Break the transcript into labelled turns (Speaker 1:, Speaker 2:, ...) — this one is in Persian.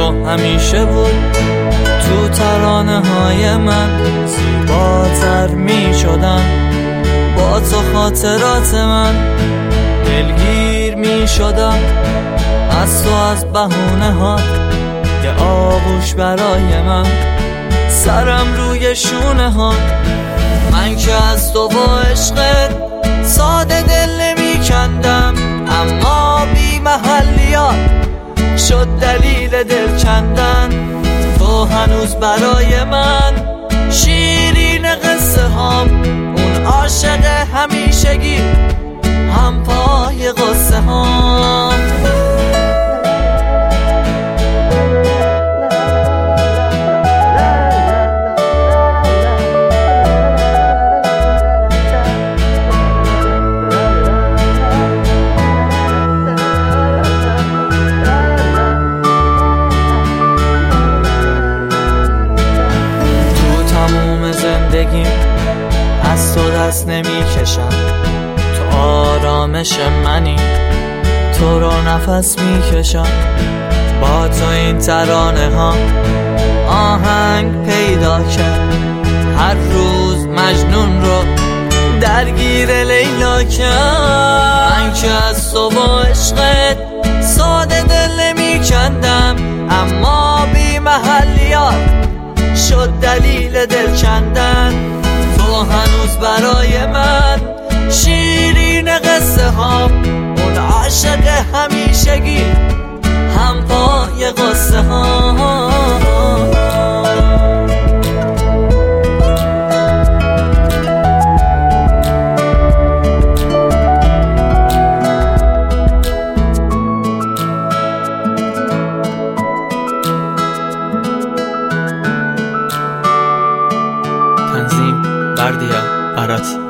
Speaker 1: تو همیشه بود تو ترانه های من، زیباتر می شدن با تو خاطرات من، دلگیر می شدم از تو، از بهونه ها، یه آغوش برای من، سرم روی شونه ها. من که از تو با عشقت ساده دل نمی کندم، اما بی محلیات شد دلیل دل کندن. تو هنوز برای من شیرین قصه هام، اون عاشق همیشگی هم پای قصه هام. زندگیم از تو دست نمی کشم، تو آرامش منی، تو رو نفس می کشم. با تو این ترانه ها آهنگ پیدا کرد، هر روز مجنون رو درگیر لیلا کرد. من که از تو با عشقت ساده دل نمی کندم، اما بی محلیات شد دلیل دل کندن. تو هنوز برای من شیرین قصه ها، اون عاشق همیشگی هم پای قصه ها. تنظیم بردیا براتی.